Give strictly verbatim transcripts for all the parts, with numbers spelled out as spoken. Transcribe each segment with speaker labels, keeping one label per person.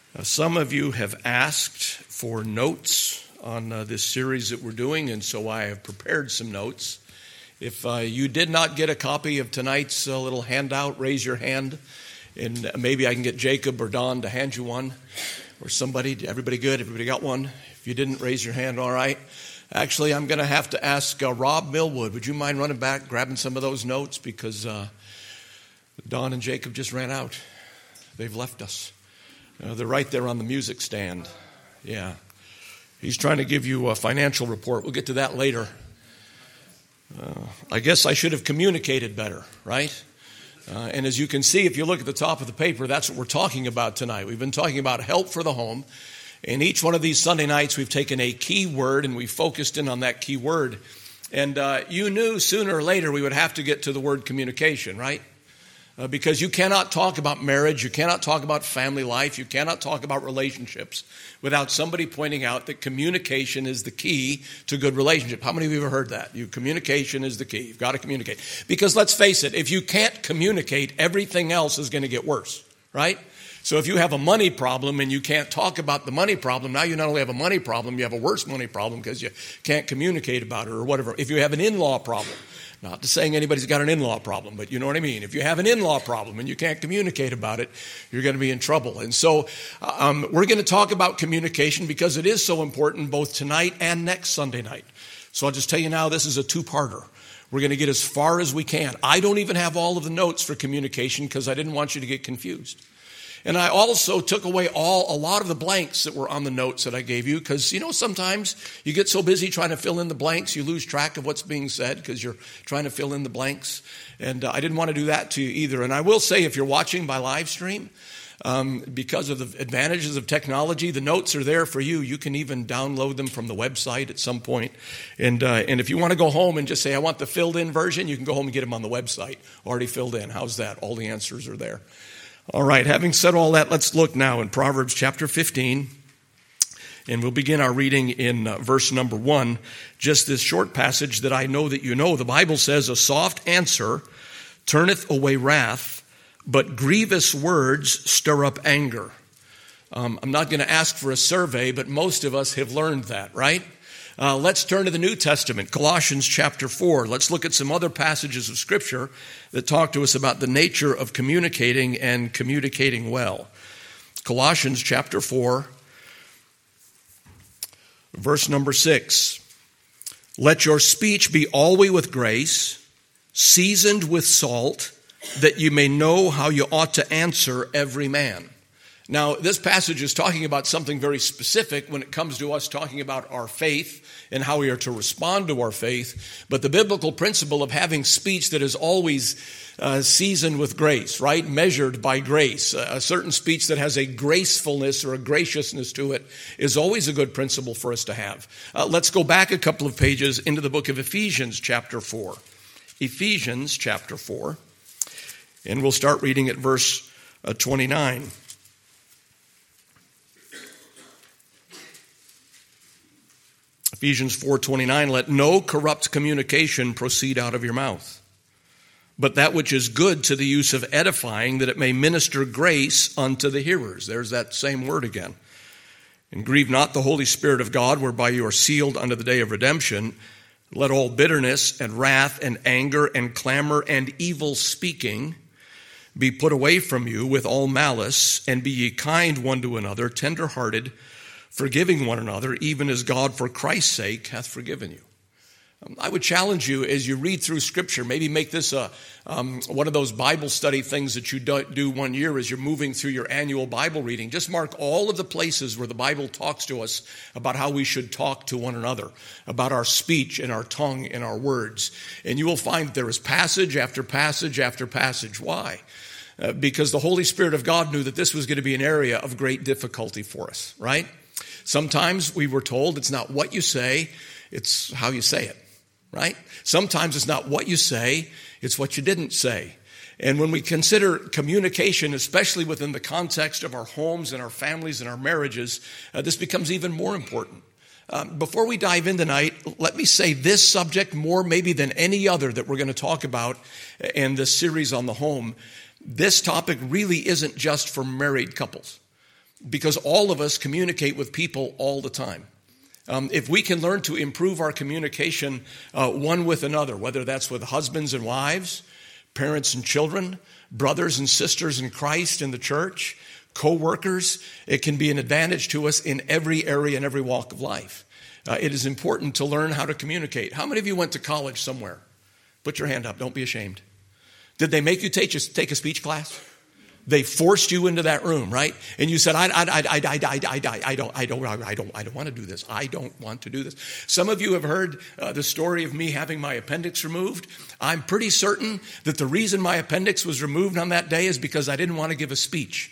Speaker 1: Uh, some of you have asked for notes on uh, this series that we're doing, and so I have prepared some notes. If uh, you did not get a copy of tonight's uh, little handout, raise your hand, and maybe I can get Jacob or Don to hand you one, or somebody. Everybody good? Everybody got one? If you didn't, raise your hand. All right. Actually, I'm going to have to ask uh, Rob Millwood. Would you mind running back, grabbing some of those notes? Because uh, Don and Jacob just ran out. They've left us. Uh, they're right there on the music stand. Yeah. He's trying to give you a financial report. We'll get to that later. Uh, I guess I should have communicated better, right? Uh, and as you can see, if you look at the top of the paper, that's what we're talking about tonight. We've been talking about help for the home. And each one of these Sunday nights, we've taken a key word and we focused in on that key word. And uh, you knew sooner or later we would have to get to the word communication, right? Uh, because you cannot talk about marriage, you cannot talk about family life, you cannot talk about relationships without somebody pointing out that communication is the key to good relationship. How many of you have heard that? You, communication is the key. You've got to communicate. Because let's face it, if you can't communicate, everything else is going to get worse, right? So if you have a money problem and you can't talk about the money problem, now you not only have a money problem, you have a worse money problem because you can't communicate about it or whatever. If you have an in-law problem, not to saying anybody's got an in-law problem, but you know what I mean. If you have an in-law problem and you can't communicate about it, you're going to be in trouble. And so um, we're going to talk about communication because it is so important both tonight and next Sunday night. So I'll just tell you now, this is a two-parter. We're going to get as far as we can. I don't even have all of the notes for communication because I didn't want you to get confused. And I also took away all a lot of the blanks that were on the notes that I gave you because, you know, sometimes you get so busy trying to fill in the blanks, you lose track of what's being said because you're trying to fill in the blanks. And uh, I didn't want to do that to you either. And I will say, if you're watching by live stream, um, because of the advantages of technology, the notes are there for you. You can even download them from the website at some point. And, uh, and if you want to go home and just say, I want the filled in version, you can go home and get them on the website, already filled in. How's that? All the answers are there. All right, having said all that, let's look now in Proverbs chapter fifteen, and we'll begin our reading in uh, verse number one, just this short passage that I know that you know. The Bible says, a soft answer turneth away wrath, but grievous words stir up anger. Um, I'm not going to ask for a survey, but most of us have learned that, right? Uh, let's turn to the New Testament, Colossians chapter four. Let's look at some other passages of Scripture that talk to us about the nature of communicating and communicating well. Colossians chapter four, verse number six. Let your speech be always with grace, seasoned with salt, that you may know how you ought to answer every man. Now, this passage is talking about something very specific when it comes to us talking about our faith and how we are to respond to our faith. But the biblical principle of having speech that is always uh, seasoned with grace, right? Measured by grace. A certain speech that has a gracefulness or a graciousness to it is always a good principle for us to have. Uh, let's go back a couple of pages into the book of Ephesians chapter four. Ephesians chapter four. And we'll start reading at verse uh, twenty-nine. Ephesians four twenty-nine, let no corrupt communication proceed out of your mouth, but that which is good to the use of edifying, that it may minister grace unto the hearers. There's that same word again. And grieve not the Holy Spirit of God, whereby you are sealed unto the day of redemption. Let all bitterness and wrath and anger and clamor and evil speaking be put away from you with all malice, and be ye kind one to another, tender-hearted, forgiving one another, even as God for Christ's sake hath forgiven you. Um, I would challenge you as you read through Scripture, maybe make this a, um, one of those Bible study things that you do, do one year as you're moving through your annual Bible reading. Just mark all of the places where the Bible talks to us about how we should talk to one another, about our speech and our tongue and our words. And you will find that there is passage after passage after passage. Why? Uh, because the Holy Spirit of God knew that this was going to be an area of great difficulty for us, right? Sometimes we were told it's not what you say, it's how you say it, right? Sometimes it's not what you say, it's what you didn't say. And when we consider communication, especially within the context of our homes and our families and our marriages, uh, this becomes even more important. Um, before we dive in tonight, let me say this subject more maybe than any other that we're going to talk about in this series on the home. This topic really isn't just for married couples. because all of us communicate with people all the time. Um, if we can learn to improve our communication uh, one with another, whether that's with husbands and wives, parents and children, brothers and sisters in Christ in the church, co-workers, it can be an advantage to us in every area and every walk of life. Uh, it is important to learn how to communicate. How many of you went to college somewhere? Put your hand up. Don't be ashamed. Did they make you take a, take a speech class? They forced you into that room, right? And you said, I, I, I, I, I, I, I, I don't, I don't, I don't, I don't want to do this. I don't want to do this. Some of you have heard uh, the story of me having my appendix removed. I'm pretty certain that the reason my appendix was removed on that day is because I didn't want to give a speech.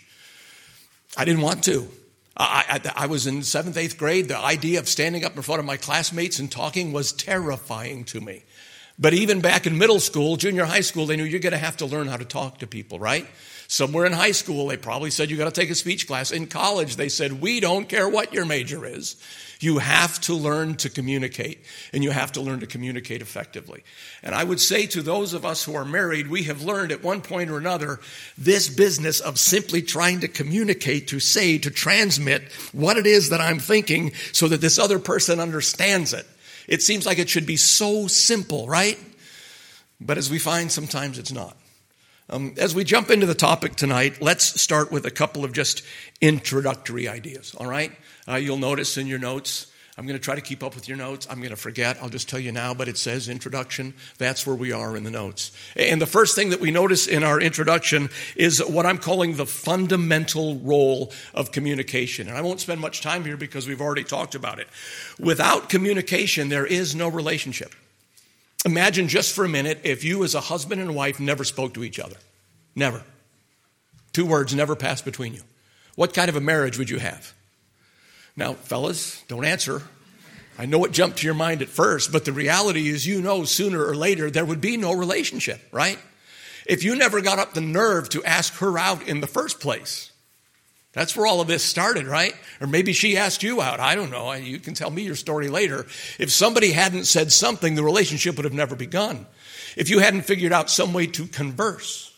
Speaker 1: I didn't want to. I, I, I was in seventh, eighth grade. The idea of standing up in front of my classmates and talking was terrifying to me. But even back in middle school, junior high school, they knew you're going to have to learn how to talk to people, right? Somewhere in high school, they probably said you got to take a speech class. In college, they said, we don't care what your major is. You have to learn to communicate, and you have to learn to communicate effectively. And I would say to those of us who are married, we have learned at one point or another this business of simply trying to communicate, to say, to transmit what it is that I'm thinking so that this other person understands it. It seems like it should be so simple, right? But as we find, sometimes it's not. Um, as we jump into the topic tonight, let's start with a couple of just introductory ideas, all right? Uh, you'll notice in your notes, I'm going to try to keep up with your notes. I'm going to forget. I'll just tell you now, but it says introduction. That's where we are in the notes. And the first thing that we notice in our introduction is what I'm calling the fundamental role of communication. And I won't spend much time here because we've already talked about it. Without communication, there is no relationship. Imagine just for a minute if you as a husband and wife never spoke to each other. Never. Two words never passed between you. What kind of a marriage would you have? Now, fellas, don't answer. I know it jumped to your mind at first, but the reality is you know sooner or later there would be no relationship, right? If you never got up the nerve to ask her out in the first place. That's where all of this started, right? Or maybe she asked you out. I don't know. You can tell me your story later. If somebody hadn't said something, the relationship would have never begun. If you hadn't figured out some way to converse.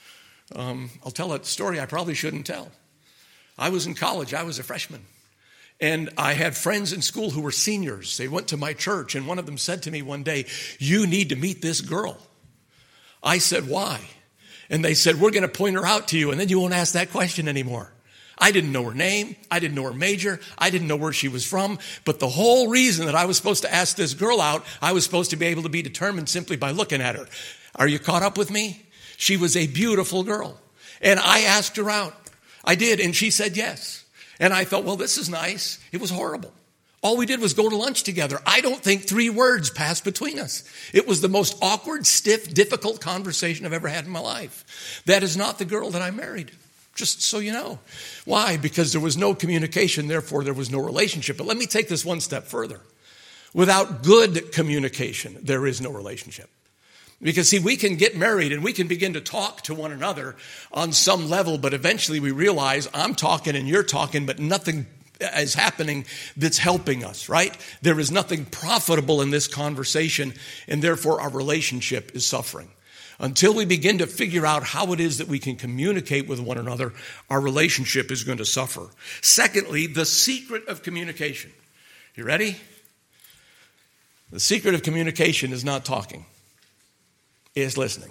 Speaker 1: Um, I'll tell a story I probably shouldn't tell. I was in college. I was a freshman. And I had friends in school who were seniors. They went to my church, and one of them said to me one day, you need to meet this girl. I said, why? And they said, we're going to point her out to you, and then you won't ask that question anymore. I didn't know her name. I didn't know her major. I didn't know where she was from. But the whole reason that I was supposed to ask this girl out, I was supposed to be able to be determined simply by looking at her. Are you caught up with me? She was a beautiful girl. And I asked her out. I did, and she said yes. And I thought, well, this is nice. It was horrible. All we did was go to lunch together. I don't think three words passed between us. It was the most awkward, stiff, difficult conversation I've ever had in my life. That is not the girl that I married. Just so you know. Why? Because there was no communication, therefore there was no relationship. But let me take this one step further. Without good communication, there is no relationship. Because, see, we can get married and we can begin to talk to one another on some level, but eventually we realize I'm talking and you're talking, but nothing is happening that's helping us, right? There is nothing profitable in this conversation, and therefore our relationship is suffering. Until we begin to figure out how it is that we can communicate with one another, our relationship is going to suffer. Secondly, the secret of communication. You ready? The secret of communication is not talking. Is listening.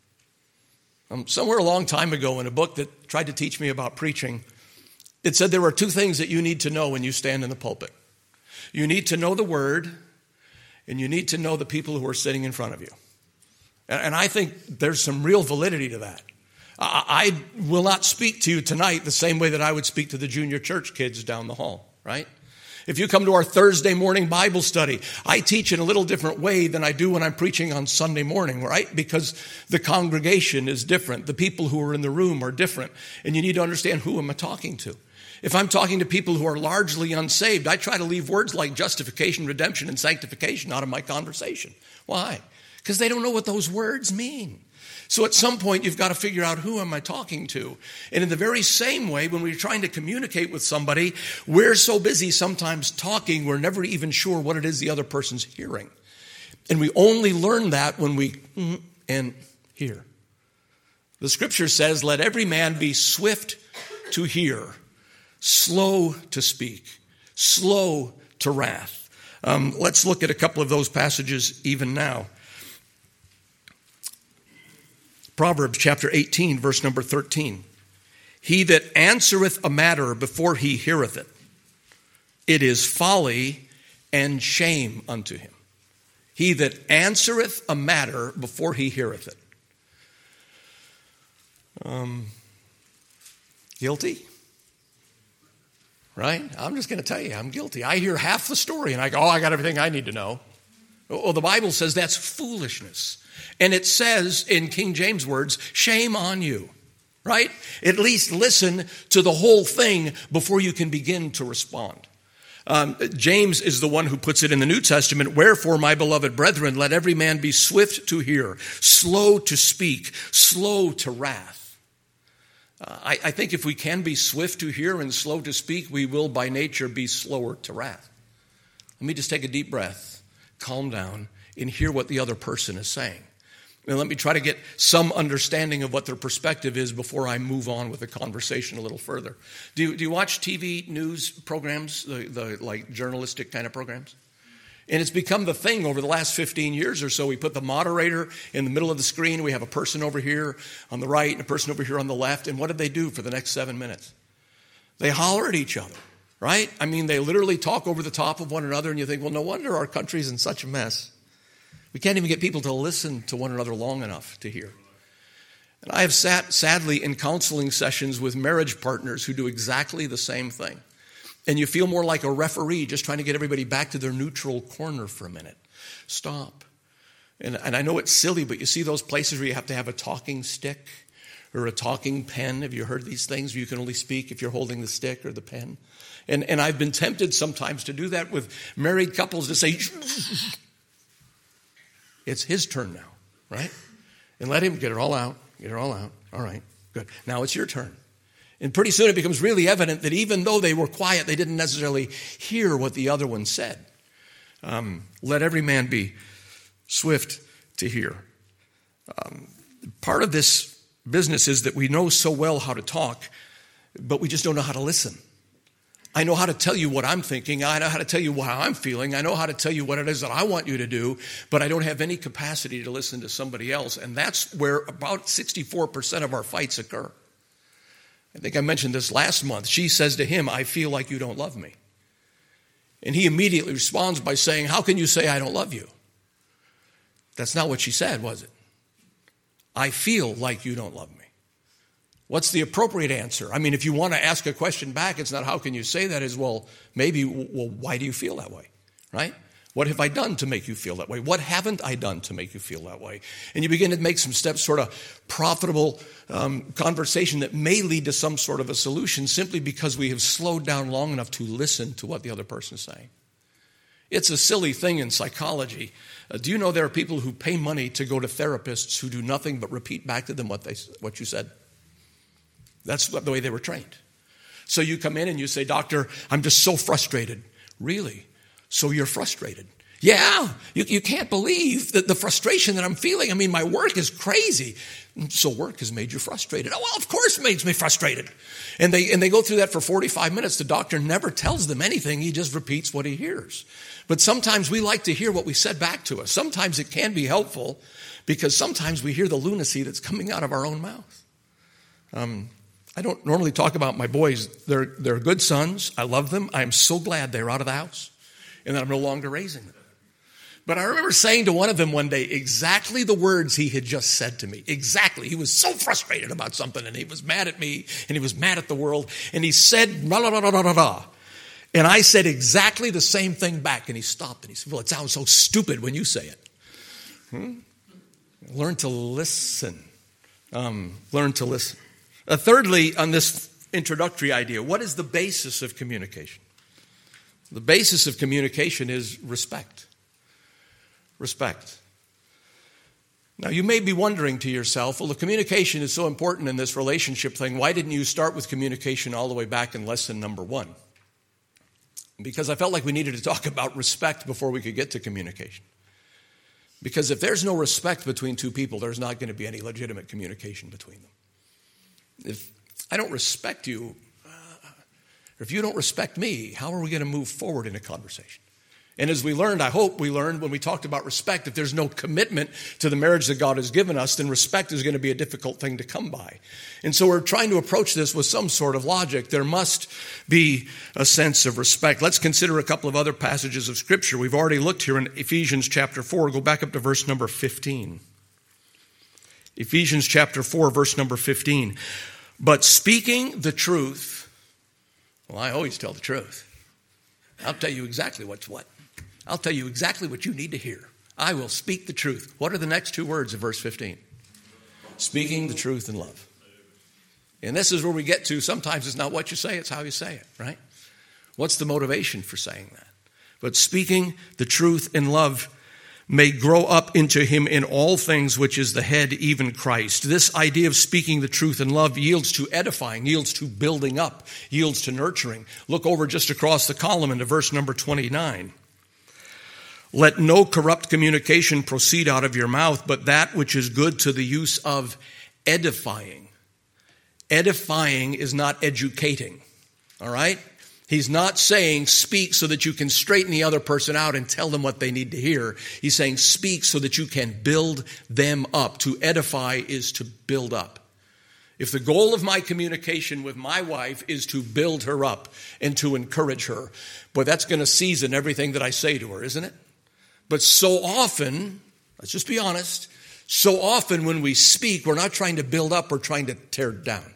Speaker 1: Um, somewhere a long time ago in a book that tried to teach me about preaching, it said there are two things that you need to know when you stand in the pulpit. You need to know the word, and you need to know the people who are sitting in front of you. And I think there's some real validity to that. I will not speak to you tonight the same way that I would speak to the junior church kids down the hall, right? If you come to our Thursday morning Bible study, I teach in a little different way than I do when I'm preaching on Sunday morning, right? Because the congregation is different. The people who are in the room are different. And you need to understand, who am I talking to? If I'm talking to people who are largely unsaved, I try to leave words like justification, redemption, and sanctification out of my conversation. Why? Because they don't know what those words mean. So at some point, you've got to figure out, who am I talking to? And in the very same way, when we're trying to communicate with somebody, we're so busy sometimes talking, we're never even sure what it is the other person's hearing. And we only learn that when we mm, and hear. The scripture says, let every man be swift to hear, slow to speak, slow to wrath. Um, let's look at a couple of those passages even now. Proverbs chapter eighteen, verse number thirteen. He that answereth a matter before he heareth it, it is folly and shame unto him. He that answereth a matter before he heareth it. Um, guilty? Right? I'm just going to tell you, I'm guilty. I hear half the story and I go, oh, I got everything I need to know. Oh, the Bible says that's foolishness. And it says in King James words, shame on you. Right? At least listen to the whole thing before you can begin to respond. Um, James is the one who puts it in the New Testament. Wherefore, my beloved brethren, let every man be swift to hear, slow to speak, slow to wrath. Uh, I, I think if we can be swift to hear and slow to speak, we will by nature be slower to wrath. Let me just take a deep breath, calm down, and hear what the other person is saying. And let me try to get some understanding of what their perspective is before I move on with the conversation a little further. Do you, do you watch T V news programs, the, the like journalistic kind of programs? And it's become the thing over the last fifteen years or so. We put the moderator in the middle of the screen. We have a person over here on the right and a person over here on the left. And what did they do for the next seven minutes? They holler at each other, right? I mean, they literally talk over the top of one another. And you think, well, no wonder our country's in such a mess. We can't even get people to listen to one another long enough to hear. And I have sat, sadly, in counseling sessions with marriage partners who do exactly the same thing. And you feel more like a referee just trying to get everybody back to their neutral corner for a minute. Stop. And, and I know it's silly, but you see those places where you have to have a talking stick or a talking pen. Have you heard these things where you can only speak if you're holding the stick or the pen? And, and I've been tempted sometimes to do that with married couples to say, it's his turn now, right? And let him get it all out, get it all out. All right, good. Now it's your turn. And pretty soon it becomes really evident that even though they were quiet, they didn't necessarily hear what the other one said. Um, let every man be swift to hear. Um, part of this business is that we know so well how to talk, but we just don't know how to listen. I know how to tell you what I'm thinking. I know how to tell you how I'm feeling. I know how to tell you what it is that I want you to do, but I don't have any capacity to listen to somebody else. And that's where about sixty-four percent of our fights occur. I think I mentioned this last month. She says to him, I feel like you don't love me. And he immediately responds by saying, how can you say I don't love you? That's not what she said, was it? I feel like you don't love me. What's the appropriate answer? I mean, if you want to ask a question back, it's not how can you say that, is, well, maybe, well, why do you feel that way, right? What have I done to make you feel that way? What haven't I done to make you feel that way? And you begin to make some steps, sort of profitable um, conversation that may lead to some sort of a solution simply because we have slowed down long enough to listen to what the other person is saying. It's a silly thing in psychology. Uh, do you know there are people who pay money to go to therapists who do nothing but repeat back to them what they what you said? That's the way they were trained. So you come in and you say, doctor, I'm just so frustrated. Really? So you're frustrated? Yeah, you, you can't believe the, the frustration that I'm feeling. I mean, my work is crazy. So work has made you frustrated. Oh, well, of course it makes me frustrated. And they and they go through that for forty-five minutes. The doctor never tells them anything. He just repeats what he hears. But sometimes we like to hear what we said back to us. Sometimes it can be helpful because sometimes we hear the lunacy that's coming out of our own mouth. Um, I don't normally talk about my boys. They're, they're good sons. I love them. I am so glad they're out of the house and that I'm no longer raising them. But I remember saying to one of them one day exactly the words he had just said to me. Exactly. He was so frustrated about something and he was mad at me and he was mad at the world. And he said, blah, blah, blah, blah, blah, blah. And I said exactly the same thing back. And he stopped and he said, well, it sounds so stupid when you say it. Hmm? Learn to listen. Um, learn to listen. Uh, thirdly, on this introductory idea, what is the basis of communication? The basis of communication is respect. Respect. Now, you may be wondering to yourself, well, the communication is so important in this relationship thing. Why didn't you start with communication all the way back in lesson number one? Because I felt like we needed to talk about respect before we could get to communication. Because if there's no respect between two people, there's not going to be any legitimate communication between them. If I don't respect you, uh, if you don't respect me, how are we going to move forward in a conversation? And as we learned, I hope we learned when we talked about respect, if there's no commitment to the marriage that God has given us, then respect is going to be a difficult thing to come by. And so we're trying to approach this with some sort of logic. There must be a sense of respect. Let's consider a couple of other passages of Scripture. We've already looked here in Ephesians chapter four. Go back up to verse number fifteen. Ephesians chapter four, verse number fifteen. But speaking the truth, well, I always tell the truth. I'll tell you exactly what's what. I'll tell you exactly what you need to hear. I will speak the truth. What are the next two words of verse fifteen? Speaking the truth in love. And this is where we get to, sometimes it's not what you say, it's how you say it, right? What's the motivation for saying that? But speaking the truth in love may grow up into him in all things, which is the head, even Christ. This idea of speaking the truth in love yields to edifying, yields to building up, yields to nurturing. Look over just across the column into verse number twenty-nine. Let no corrupt communication proceed out of your mouth, but that which is good to the use of edifying. Edifying is not educating, all right? He's not saying speak so that you can straighten the other person out and tell them what they need to hear. He's saying speak so that you can build them up. To edify is to build up. If the goal of my communication with my wife is to build her up and to encourage her, boy, that's going to season everything that I say to her, isn't it? But so often, let's just be honest, so often when we speak, we're not trying to build up, we're trying to tear down.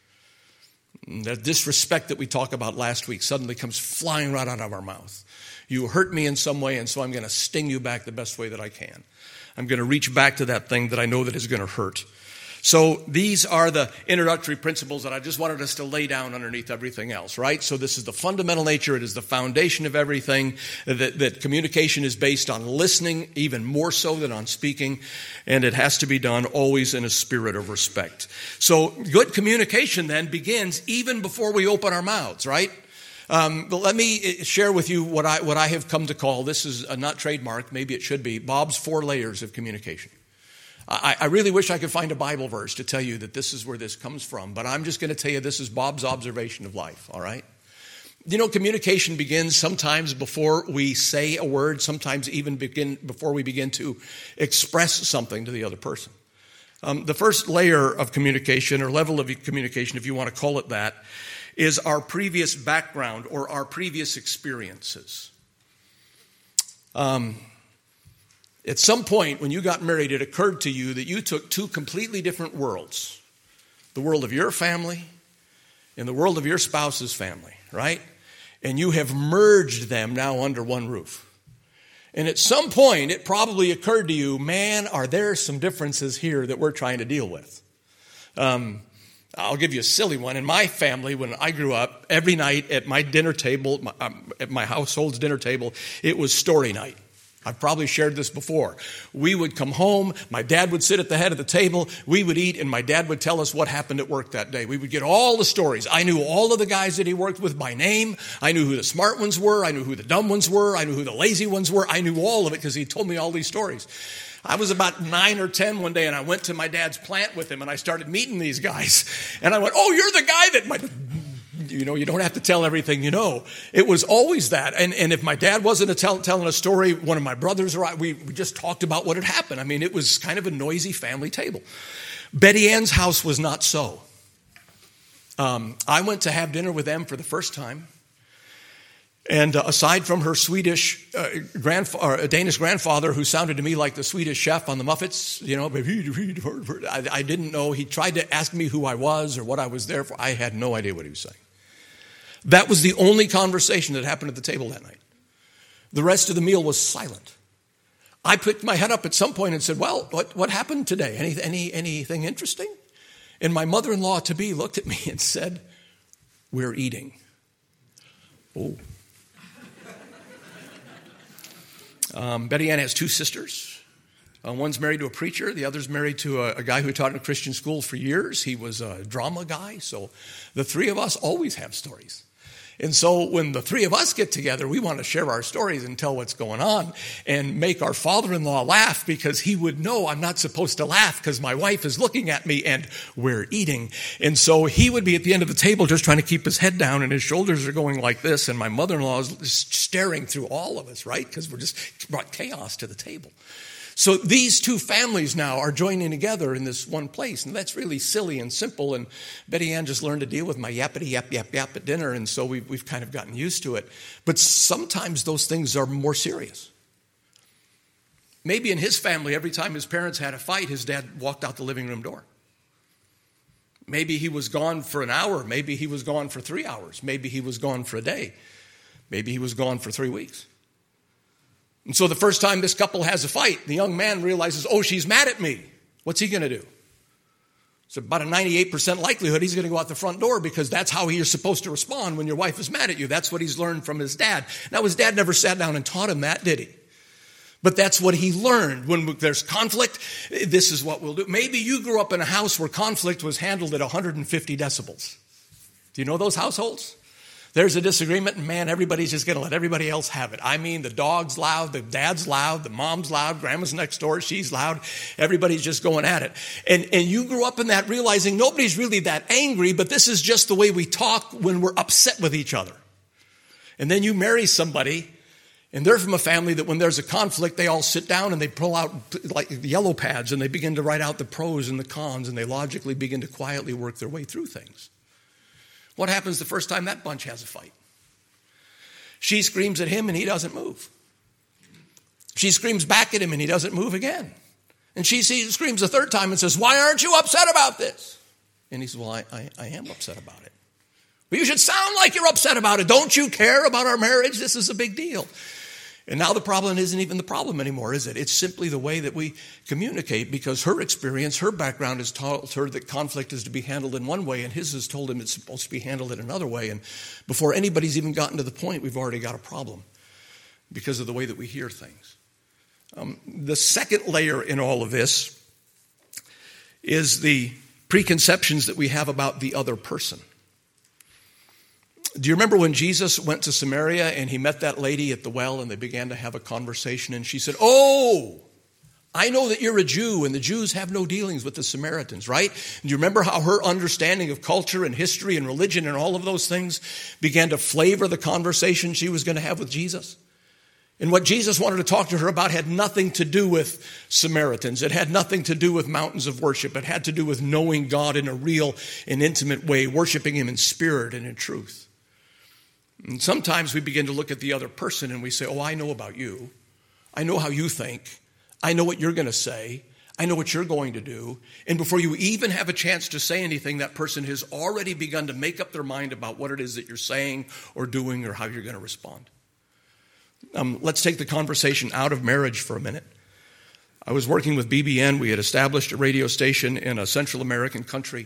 Speaker 1: And that disrespect that we talked about last week suddenly comes flying right out of our mouth. You hurt me in some way, and so I'm going to sting you back the best way that I can. I'm going to reach back to that thing that I know that is going to hurt. So these are the introductory principles that I just wanted us to lay down underneath everything else, right? So this is the fundamental nature. It is the foundation of everything. That, that communication is based on listening, even more so than on speaking. And it has to be done always in a spirit of respect. So good communication then begins even before we open our mouths, right? Um, but let me share with you what I, what I have come to call, this is a not trademark, maybe it should be, Bob's four layers of communication. I, I really wish I could find a Bible verse to tell you that this is where this comes from, but I'm just going to tell you this is Bob's observation of life, all right? You know, communication begins sometimes before we say a word, sometimes even begin before we begin to express something to the other person. Um, the first layer of communication, or level of communication, if you want to call it that, is our previous background or our previous experiences. Um... At some point when you got married, it occurred to you that you took two completely different worlds. The world of your family and the world of your spouse's family, right? And you have merged them now under one roof. And at some point, it probably occurred to you, man, are there some differences here that we're trying to deal with? Um, I'll give you a silly one. In my family, when I grew up, every night at my dinner table, my, um, at my household's dinner table, it was story night. I've probably shared this before. We would come home, my dad would sit at the head of the table, we would eat, and my dad would tell us what happened at work that day. We would get all the stories. I knew all of the guys that he worked with by name. I knew who the smart ones were. I knew who the dumb ones were. I knew who the lazy ones were. I knew all of it because he told me all these stories. I was about nine or ten one day, and I went to my dad's plant with him, and I started meeting these guys. And I went, oh, you're the guy that my... You know, you don't have to tell everything you know. It was always that. And and if my dad wasn't a tell, telling a story, one of my brothers or I, we, we just talked about what had happened. I mean, it was kind of a noisy family table. Betty Ann's house was not so. Um, I went to have dinner with them for the first time. And uh, aside from her Swedish, uh, grandfa- or a Danish grandfather who sounded to me like the Swedish chef on the Muppets, you know, I, I didn't know. He tried to ask me who I was or what I was there for. I had no idea what he was saying. That was the only conversation that happened at the table that night. The rest of the meal was silent. I picked my head up at some point and said, well, what, what happened today? Any, any, anything interesting? And my mother-in-law-to-be looked at me and said, we're eating. Oh. Um, Betty Ann has two sisters. Uh, one's married to a preacher. The other's married to a, a guy who taught in a Christian school for years. He was a drama guy. So the three of us always have stories. And so when the three of us get together, we want to share our stories and tell what's going on and make our father-in-law laugh, because he would know I'm not supposed to laugh because my wife is looking at me and we're eating. And so he would be at the end of the table just trying to keep his head down, and his shoulders are going like this, and my mother-in-law is just staring through all of us, right? Because we're just brought chaos to the table. So these two families now are joining together in this one place. And that's really silly and simple. And Betty Ann just learned to deal with my yappity yap yap yap at dinner. And so we've, we've kind of gotten used to it. But sometimes those things are more serious. Maybe in his family, every time his parents had a fight, his dad walked out the living room door. Maybe he was gone for an hour. Maybe he was gone for three hours. Maybe he was gone for a day. Maybe he was gone for three weeks. And so the first time this couple has a fight, the young man realizes, oh, she's mad at me. What's he going to do? It's about a ninety-eight percent likelihood he's going to go out the front door, because that's how he is supposed to respond when your wife is mad at you. That's what he's learned from his dad. Now, his dad never sat down and taught him that, did he? But that's what he learned. When there's conflict, this is what we'll do. Maybe you grew up in a house where conflict was handled at one hundred fifty decibels. Do you know those households? There's a disagreement, and man, everybody's just going to let everybody else have it. I mean, the dog's loud, the dad's loud, the mom's loud, grandma's next door, she's loud. Everybody's just going at it. And, and you grew up in that, realizing nobody's really that angry, but this is just the way we talk when we're upset with each other. And then you marry somebody, and they're from a family that when there's a conflict, they all sit down and they pull out like yellow pads and they begin to write out the pros and the cons, and they logically begin to quietly work their way through things. What happens the first time that bunch has a fight? She screams at him and he doesn't move. She screams back at him and he doesn't move again. And she sees, screams a third time and says, why aren't you upset about this? And he says, well, I, I, I am upset about it. But you should sound like you're upset about it. Don't you care about our marriage? This is a big deal. And now the problem isn't even the problem anymore, is it? It's simply the way that we communicate, because her experience, her background has taught her that conflict is to be handled in one way, and his has told him it's supposed to be handled in another way. And before anybody's even gotten to the point, we've already got a problem because of the way that we hear things. Um, the second layer in all of this is the preconceptions that we have about the other person. Do you remember when Jesus went to Samaria and he met that lady at the well and they began to have a conversation, and she said, oh, I know that you're a Jew and the Jews have no dealings with the Samaritans, right? Do you remember how her understanding of culture and history and religion and all of those things began to flavor the conversation she was going to have with Jesus? And what Jesus wanted to talk to her about had nothing to do with Samaritans. It had nothing to do with mountains of worship. It had to do with knowing God in a real and intimate way, worshiping him in spirit and in truth. And sometimes we begin to look at the other person and we say, oh, I know about you. I know how you think. I know what you're going to say. I know what you're going to do. And before you even have a chance to say anything, that person has already begun to make up their mind about what it is that you're saying or doing or how you're going to respond. Um, let's take the conversation out of marriage for a minute. I was working with B B N. We had established a radio station in a Central American country.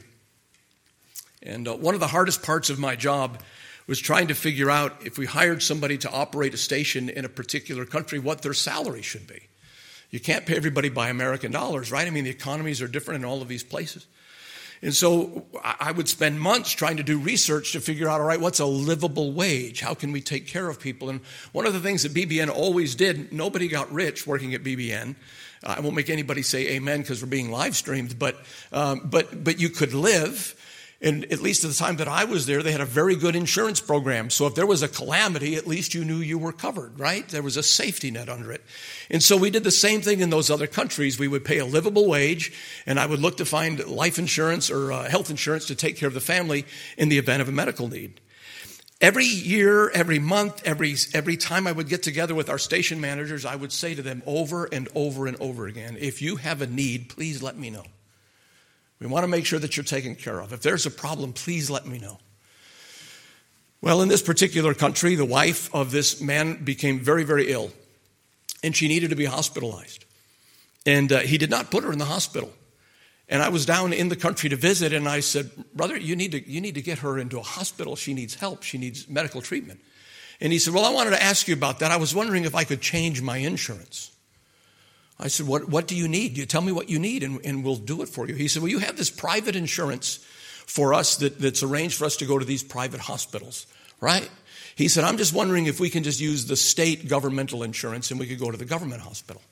Speaker 1: And uh, one of the hardest parts of my job was trying to figure out, if we hired somebody to operate a station in a particular country, what their salary should be. You can't pay everybody by American dollars, right? I mean, the economies are different in all of these places. And so I would spend months trying to do research to figure out, all right, what's a livable wage? How can we take care of people? And one of the things that B B N always did, nobody got rich working at B B N. I won't make anybody say amen because we're being live streamed, but, um, but, but you could live. And at least at the time that I was there, they had a very good insurance program. So if there was a calamity, at least you knew you were covered, right? There was a safety net under it. And so we did the same thing in those other countries. We would pay a livable wage, and I would look to find life insurance or uh, health insurance to take care of the family in the event of a medical need. Every year, every month, every every time I would get together with our station managers, I would say to them over and over and over again, if you have a need, please let me know. We want to make sure that you're taken care of. If there's a problem, please let me know. Well, in this particular country, the wife of this man became very, very ill, and she needed to be hospitalized. And uh, he did not put her in the hospital. And I was down in the country to visit, and I said, brother, you need to, you need to get her into a hospital. She needs help. She needs medical treatment. And he said, well, I wanted to ask you about that. I was wondering if I could change my insurance. I said, what, what do you need? You tell me what you need, and, and we'll do it for you. He said, well, you have this private insurance for us that, that's arranged for us to go to these private hospitals right? He said, I'm just wondering if we can just use the state governmental insurance and we could go to the government hospital.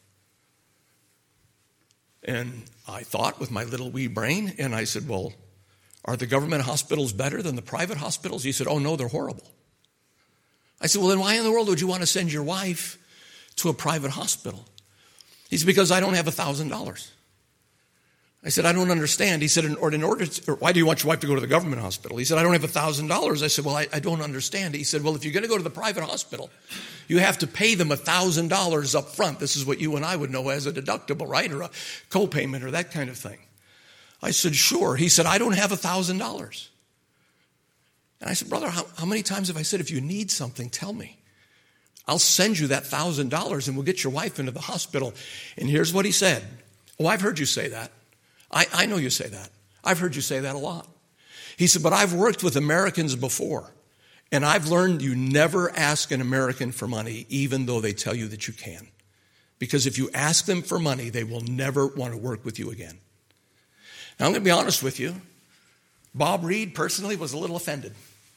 Speaker 1: And I thought with my little wee brain, and I said, well, are the government hospitals better than the private hospitals? He said, oh, no, they're horrible. I said, well, then why in the world would you want to send your wife to a private hospital? He said, because I don't have one thousand dollars. I said, I don't understand. He said, in order, in order to, or why do you want your wife to go to the government hospital? He said, I don't have one thousand dollars. I said, well, I, I don't understand. He said, well, if you're going to go to the private hospital, you have to pay them one thousand dollars up front. This is what you and I would know as a deductible, right? Or a copayment or that kind of thing. I said, sure. He said, I don't have one thousand dollars. And I said, brother, how, how many times have I said, if you need something, tell me. I'll send you that one thousand dollars and we'll get your wife into the hospital. And here's what he said. Oh, I've heard you say that. I, I know you say that. I've heard you say that a lot. He said, but I've worked with Americans before, and I've learned you never ask an American for money, even though they tell you that you can. Because if you ask them for money, they will never want to work with you again. Now, I'm going to be honest with you. Bob Reed personally was a little offended.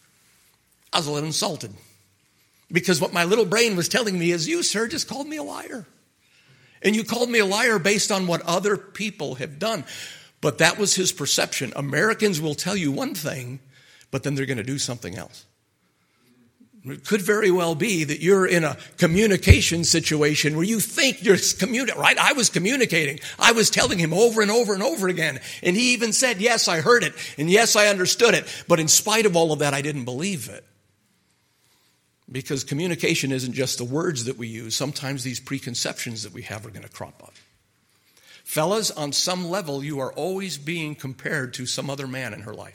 Speaker 1: I was a little insulted. Because what my little brain was telling me is, you, sir, just called me a liar. And you called me a liar based on what other people have done. But that was his perception. Americans will tell you one thing, but then they're going to do something else. It could very well be that you're in a communication situation where you think you're communicating, right? I was communicating. I was telling him over and over and over again. And he even said, yes, I heard it. And yes, I understood it. But in spite of all of that, I didn't believe it. Because communication isn't just the words that we use. Sometimes these preconceptions that we have are going to crop up. Fellas, on some level, you are always being compared to some other man in her life.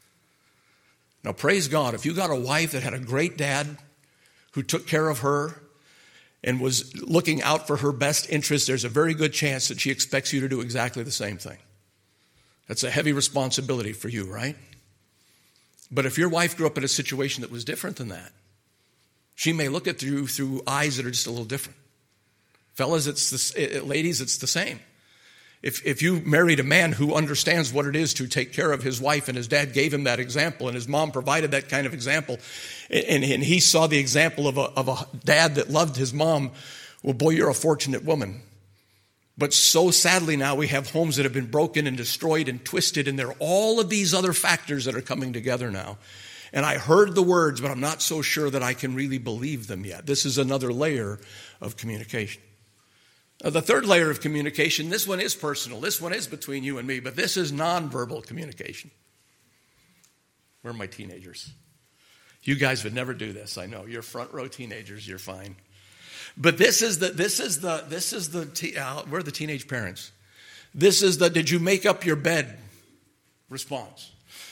Speaker 1: Now, praise God, if you got a wife that had a great dad who took care of her and was looking out for her best interest, there's a very good chance that she expects you to do exactly the same thing. That's a heavy responsibility for you, right? But if your wife grew up in a situation that was different than that, she may look at you through eyes that are just a little different. Fellas, it's the, ladies, it's the same. If if you married a man who understands what it is to take care of his wife, and his dad gave him that example, and his mom provided that kind of example, and, and he saw the example of a, of a dad that loved his mom, well, boy, you're a fortunate woman. But so sadly now we have homes that have been broken and destroyed and twisted, and there are all of these other factors that are coming together now. And I heard the words, but I'm not so sure that I can really believe them yet. This is another layer of communication. Now, the third layer of communication, this one is personal. This one is between you and me, but this is nonverbal communication. Where are my teenagers? You guys would never do this, I know. You're front row teenagers, you're fine. But this is the, this is the, this is the, te- uh, we're the teenage parents. This is the, did you make up your bed response.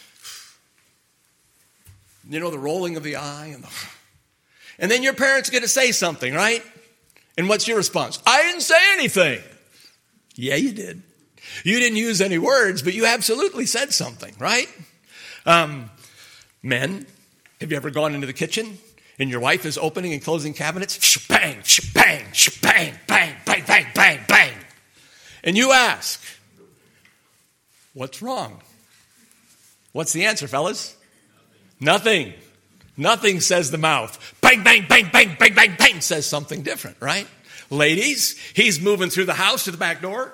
Speaker 1: You know, the rolling of the eye. And, the, and then your parents get to say something, right? And what's your response? I didn't say anything. Yeah, you did. You didn't use any words, but you absolutely said something, right? Um, men, have you ever gone into the kitchen and your wife is opening and closing cabinets? Bang, bang, bang, bang, bang, bang, bang, bang. And you ask, what's wrong? What's the answer, fellas? Nothing. Nothing, says the mouth. Bang, bang, bang, bang, bang, bang, bang, says something different, right? Ladies, he's moving through the house to the back door.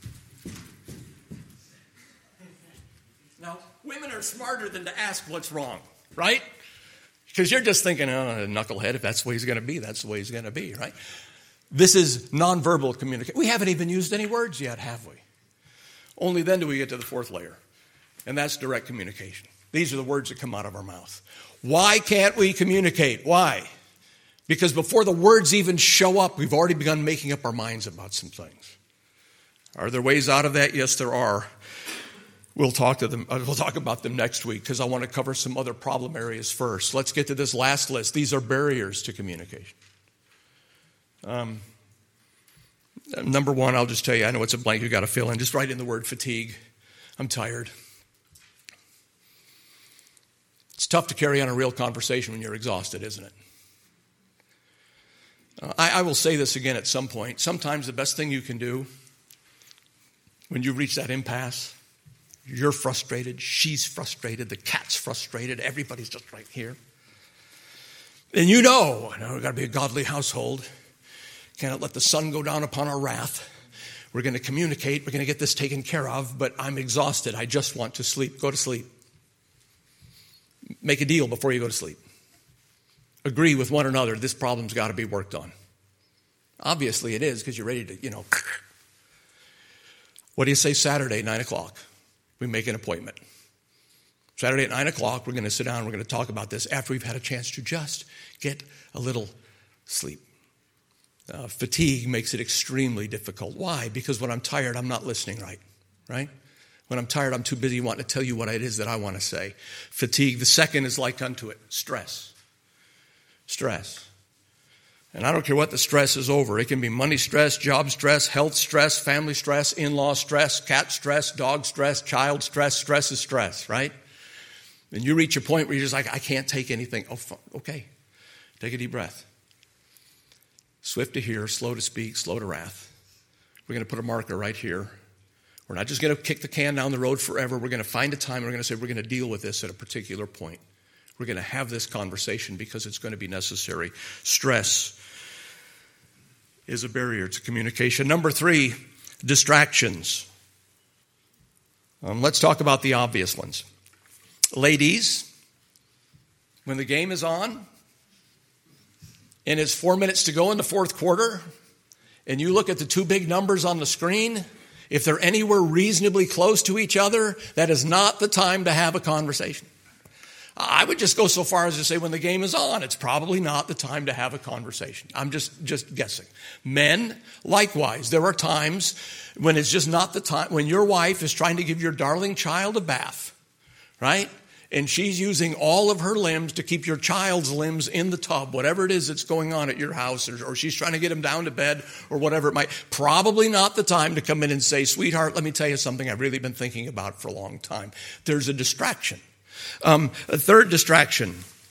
Speaker 1: Now, women are smarter than to ask what's wrong, right? Because you're just thinking, oh, knucklehead, if that's the way he's going to be, that's the way he's going to be, right? This is nonverbal communication. We haven't even used any words yet, have we? Only then do we get to the fourth layer, and that's direct communication. These are the words that come out of our mouth. Why can't we communicate? Why? Because before the words even show up, we've already begun making up our minds about some things. Are there ways out of that? Yes, there are. We'll talk to them. We'll talk about them next week because I want to cover some other problem areas first. Let's get to this last list. These are barriers to communication. Um, number one, I'll just tell you, I know it's a blank you got to fill in. Just write in the word fatigue. I'm tired. It's tough to carry on a real conversation when you're exhausted, isn't it? Uh, I, I will say this again at some point. Sometimes the best thing you can do when you reach that impasse, you're frustrated, she's frustrated, the cat's frustrated, everybody's just right here. And you know, now we've got to be a godly household. Cannot let the sun go down upon our wrath. We're going to communicate. We're going to get this taken care of, but I'm exhausted. I just want to sleep. Go to sleep. Make a deal before you go to sleep. Agree with one another. This problem's got to be worked on. Obviously it is, because you're ready to, you know. What do you say Saturday, nine o'clock? We make an appointment. Saturday at nine o'clock, we're going to sit down. We're going to talk about this after we've had a chance to just get a little sleep. Uh, fatigue makes it extremely difficult. Why? Because when I'm tired, I'm not listening right, right? When I'm tired, I'm too busy wanting to tell you what it is that I want to say. Fatigue. The second is like unto it, stress. Stress. And I don't care what the stress is over. It can be money stress, job stress, health stress, family stress, in-law stress, cat stress, dog stress, child stress. Stress is stress, right? And you reach a point where you're just like, I can't take anything. Oh, okay. Take a deep breath. Swift to hear, slow to speak, slow to wrath. We're going to put a marker right here. We're not just going to kick the can down the road forever. We're going to find a time and we're going to say we're going to deal with this at a particular point. We're going to have this conversation because it's going to be necessary. Stress is a barrier to communication. Number three, distractions. Um, let's talk about the obvious ones. Ladies, when the game is on and it's four minutes to go in the fourth quarter and you look at the two big numbers on the screen, if they're anywhere reasonably close to each other, that is not the time to have a conversation. I would just go so far as to say when the game is on, it's probably not the time to have a conversation. I'm just, just guessing. Men, likewise, there are times when it's just not the time, when your wife is trying to give your darling child a bath, right? And she's using all of her limbs to keep your child's limbs in the tub, whatever it is that's going on at your house, or, or she's trying to get him down to bed or whatever it might. Probably not the time to come in and say, sweetheart, let me tell you something I've really been thinking about for a long time. There's a distraction. Um, a third distraction.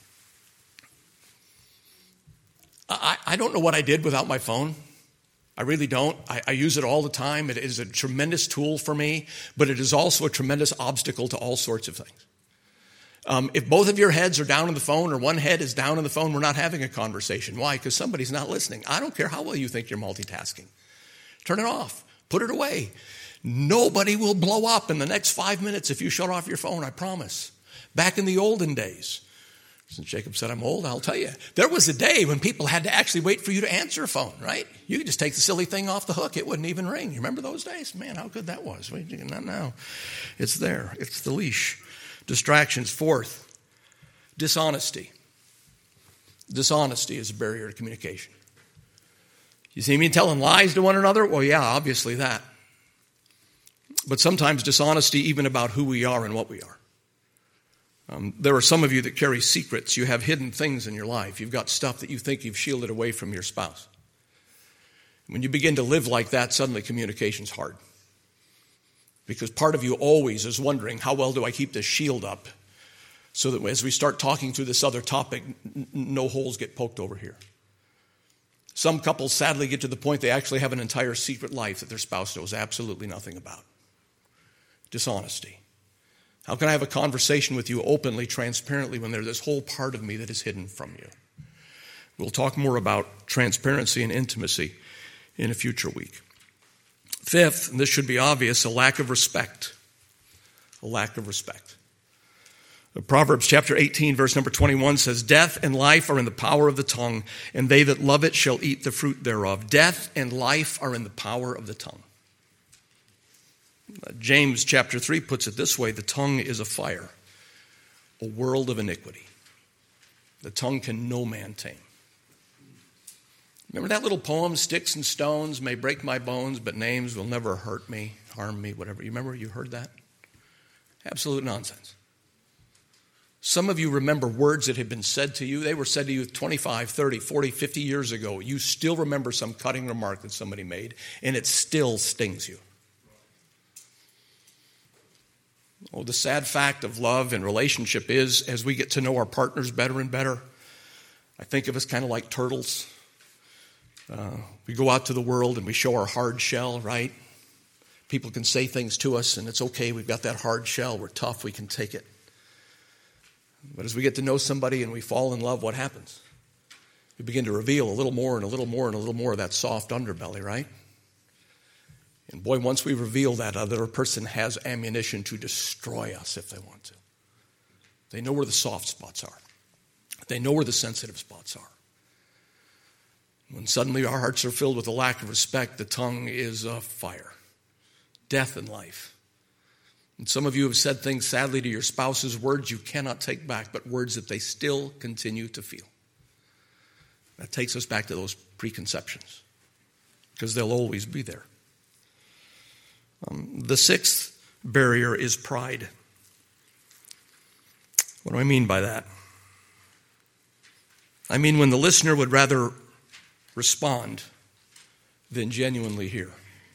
Speaker 1: I, I don't know what I did without my phone. I really don't. I, I use it all the time. It is a tremendous tool for me, but it is also a tremendous obstacle to all sorts of things. Um, if both of your heads are down on the phone or one head is down on the phone, we're not having a conversation. Why? Because somebody's not listening. I don't care how well you think you're multitasking. Turn it off. Put it away. Nobody will blow up in the next five minutes if you shut off your phone, I promise. Back in the olden days, since Jacob said I'm old, I'll tell you, there was a day when people had to actually wait for you to answer a phone, right? You could just take the silly thing off the hook. It wouldn't even ring. You remember those days? Man, how good that was. Not now. It's there. It's the leash. Distractions. Fourth, dishonesty. Dishonesty is a barrier to communication. You see me telling lies to one another? Well, yeah, obviously that. But sometimes dishonesty even about who we are and what we are. Um, there are some of you that carry secrets. You have hidden things in your life. You've got stuff that you think you've shielded away from your spouse. When you begin to live like that, suddenly communication's hard. Because part of you always is wondering, how well do I keep this shield up so that as we start talking through this other topic, n- no holes get poked over here. Some couples sadly get to the point they actually have an entire secret life that their spouse knows absolutely nothing about. Dishonesty. How can I have a conversation with you openly, transparently, when there's this whole part of me that is hidden from you? We'll talk more about transparency and intimacy in a future week. Fifth, and this should be obvious, a lack of respect. A lack of respect. Proverbs chapter eighteen, verse number twenty-one says, death and life are in the power of the tongue, and they that love it shall eat the fruit thereof. Death and life are in the power of the tongue. James chapter three puts it this way, the tongue is a fire, a world of iniquity. The tongue can no man tame. Remember that little poem, sticks and stones may break my bones, but names will never hurt me, harm me, whatever. You remember you heard that? Absolute nonsense. Some of you remember words that had been said to you. They were said to you twenty-five, thirty, forty, fifty years ago. You still remember some cutting remark that somebody made, and it still stings you. Oh, the sad fact of love and relationship is, as we get to know our partners better and better, I think of us kind of like turtles. Uh, we go out to the world and we show our hard shell, right? People can say things to us and it's okay. We've got that hard shell. We're tough. We can take it. But as we get to know somebody and we fall in love, what happens? we begin to reveal a little more and a little more and a little more of that soft underbelly, right? And boy, once we reveal that, other person has ammunition to destroy us if they want to. They know where the soft spots are. They know where the sensitive spots are. When suddenly our hearts are filled with a lack of respect, the tongue is a fire. Death and life. And some of you have said things, sadly, to your spouse's words you cannot take back, but words that they still continue to feel. That takes us back to those preconceptions, because they'll always be there. Um, the sixth barrier is pride. What do I mean by that? I mean when the listener would rather respond than genuinely hear.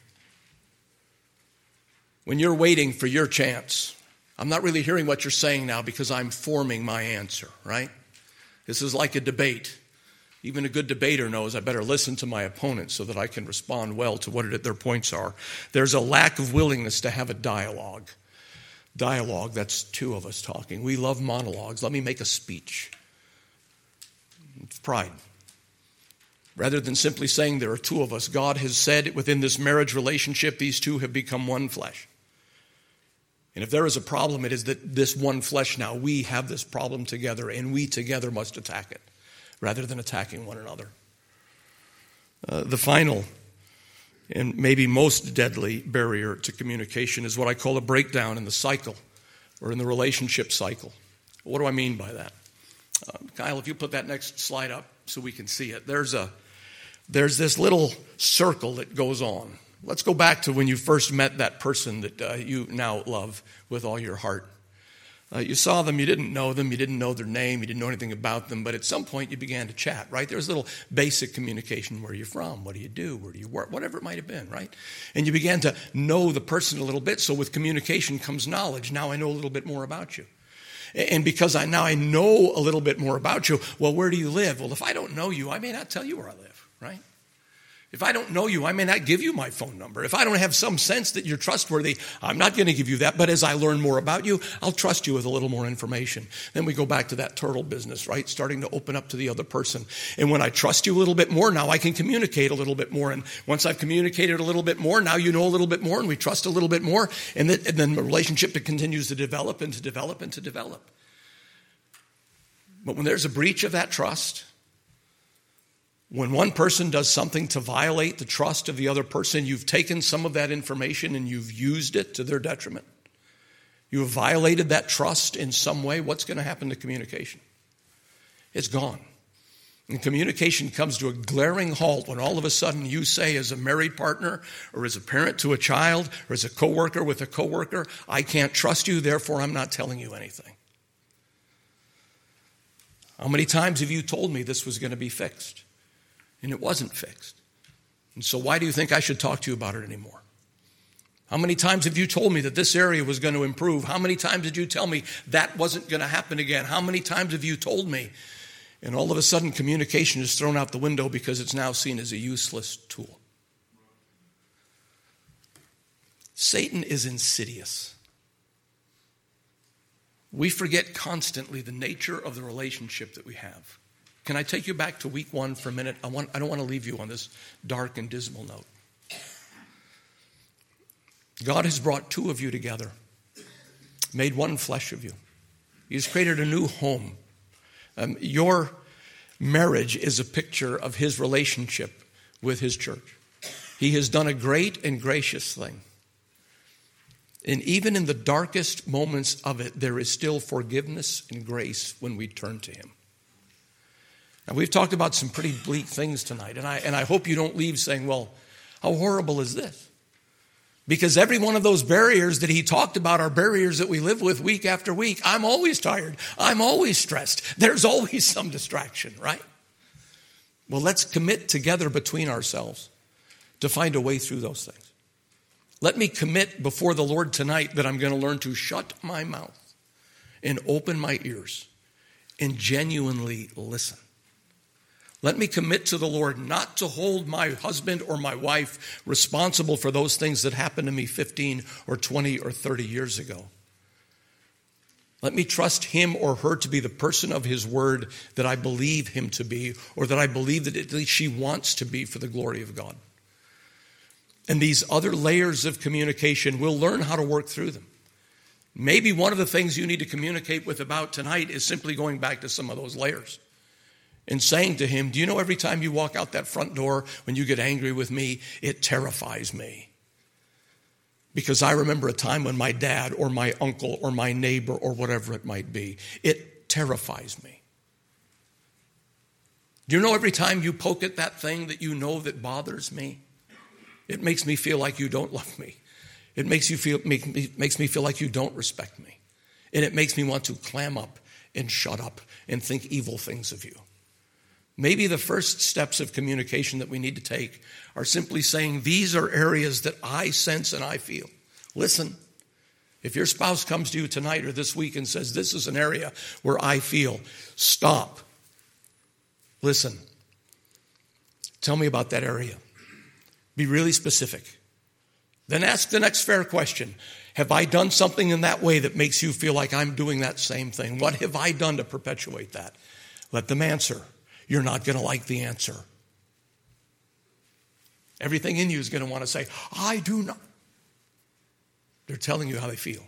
Speaker 1: When you're waiting for your chance, I'm not really hearing what you're saying now because I'm forming my answer, right? This is like a debate. Even a good debater knows I better listen to my opponent so that I can respond well to what it, their points are. There's a lack of willingness to have a dialogue. Dialogue, that's two of us talking. We love monologues. Let me make a speech. It's pride. Rather than simply saying there are two of us, God has said within this marriage relationship, these two have become one flesh. And if there is a problem, it is that this one flesh now, we have this problem together, and we together must attack it, rather than attacking one another. Uh, the final and maybe most deadly barrier to communication is what I call a breakdown in the cycle, or in the relationship cycle. What do I mean by that? Uh, Kyle, if you put that next slide up so we can see it. There's a there's this little circle that goes on. Let's go back to when you first met that person that uh, you now love with all your heart. Uh, you saw them, you didn't know them, you didn't know their name, you didn't know anything about them, but at some point you began to chat, right? There was a little basic communication. Where are you from? What do you do? Where do you work? Whatever it might have been, right? And you began to know the person a little bit. So with communication comes knowledge. Now I know a little bit more about you. And because I now I know a little bit more about you, well, where do you live? Well, if I don't know you, I may not tell you where I live, right? If I don't know you, I may not give you my phone number. If I don't have some sense that you're trustworthy, I'm not going to give you that. But as I learn more about you, I'll trust you with a little more information. Then we go back to that turtle business, right? Starting to open up to the other person. And when I trust you a little bit more, now I can communicate a little bit more. And once I've communicated a little bit more, now you know a little bit more, and we trust a little bit more. And, that, and then the relationship that continues to develop and to develop and to develop. But when there's a breach of that trust, when one person does something to violate the trust of the other person, you've taken some of that information and you've used it to their detriment. You have violated that trust in some way. What's going to happen to communication? It's gone. And communication comes to a glaring halt when all of a sudden you say, as a married partner or as a parent to a child or as a coworker with a coworker, I can't trust you, therefore I'm not telling you anything. How many times have you told me this was going to be fixed? And it wasn't fixed. And so why do you think I should talk to you about it anymore? How many times have you told me that this area was going to improve? How many times did you tell me that wasn't going to happen again? How many times have you told me? And all of a sudden communication is thrown out the window because it's now seen as a useless tool. Satan is insidious. We forget constantly the nature of the relationship that we have. Can I take you back to week one for a minute? I want, I don't want to leave you on this dark and dismal note. God has brought two of you together, made one flesh of you. He has created a new home. Um, your marriage is a picture of his relationship with his church. He has done a great and gracious thing. And even in the darkest moments of it, there is still forgiveness and grace when we turn to him. Now, we've talked about some pretty bleak things tonight, and I, and I hope you don't leave saying, well, how horrible is this? Because every one of those barriers that he talked about are barriers that we live with week after week. I'm always tired. I'm always stressed. There's always some distraction, right? Well, let's commit together between ourselves to find a way through those things. Let me commit before the Lord tonight that I'm going to learn to shut my mouth and open my ears and genuinely listen. Let me commit to the Lord not to hold my husband or my wife responsible for those things that happened to me fifteen or twenty or thirty years ago. Let me trust him or her to be the person of his word that I believe him to be, or that I believe that at least she wants to be for the glory of God. And these other layers of communication, we'll learn how to work through them. Maybe one of the things you need to communicate with about tonight is simply going back to some of those layers and saying to him, do you know every time you walk out that front door when you get angry with me, it terrifies me. Because I remember a time when my dad or my uncle or my neighbor or whatever it might be, it terrifies me. Do you know every time you poke at that thing that you know that bothers me, it makes me feel like you don't love me. It makes you feel make me, makes me feel like you don't respect me. And it makes me want to clam up and shut up and think evil things of you. Maybe the first steps of communication that we need to take are simply saying, these are areas that I sense and I feel. Listen, if your spouse comes to you tonight or this week and says, this is an area where I feel, stop. Listen. Tell me about that area. Be really specific. Then ask the next fair question. Have I done something in that way that makes you feel like I'm doing that same thing? What have I done to perpetuate that? Let them answer. You're not going to like the answer. Everything in you is going to want to say, I do not. They're telling you how they feel.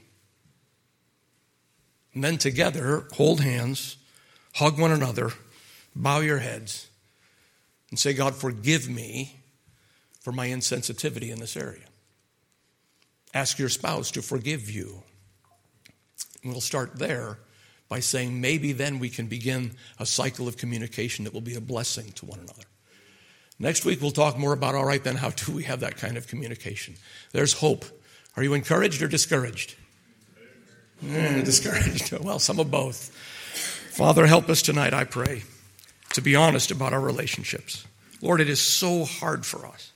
Speaker 1: And then together, hold hands, hug one another, bow your heads, and say, God, forgive me for my insensitivity in this area. Ask your spouse to forgive you. And we'll start there by saying maybe then we can begin a cycle of communication that will be a blessing to one another. Next week we'll talk more about, all right, then how do we have that kind of communication? There's hope. Are you encouraged or discouraged? Mm, discouraged. Well, some of both. Father, help us tonight, I pray, to be honest about our relationships. Lord, it is so hard for us.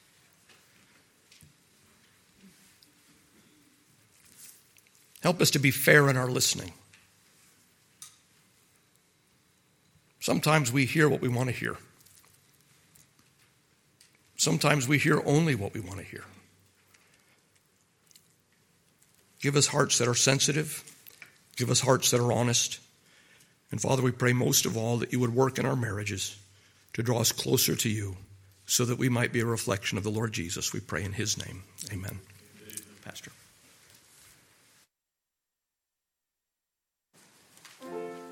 Speaker 1: Help us to be fair in our listening. Sometimes we hear what we want to hear. Sometimes we hear only what we want to hear. Give us hearts that are sensitive. Give us hearts that are honest. And Father, we pray most of all that you would work in our marriages to draw us closer to you so that we might be a reflection of the Lord Jesus. We pray in his name. Amen. Pastor.